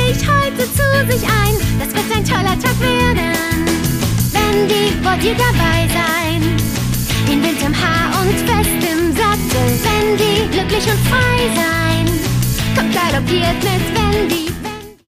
sich heute zu sich ein. Das wird ein toller Tag werden. Wendy, wollt ihr dabei sein? In Wind im Haar und fest im Sattel. Wendy, glücklich und frei sein. Kommt galoppiert mit Wendy.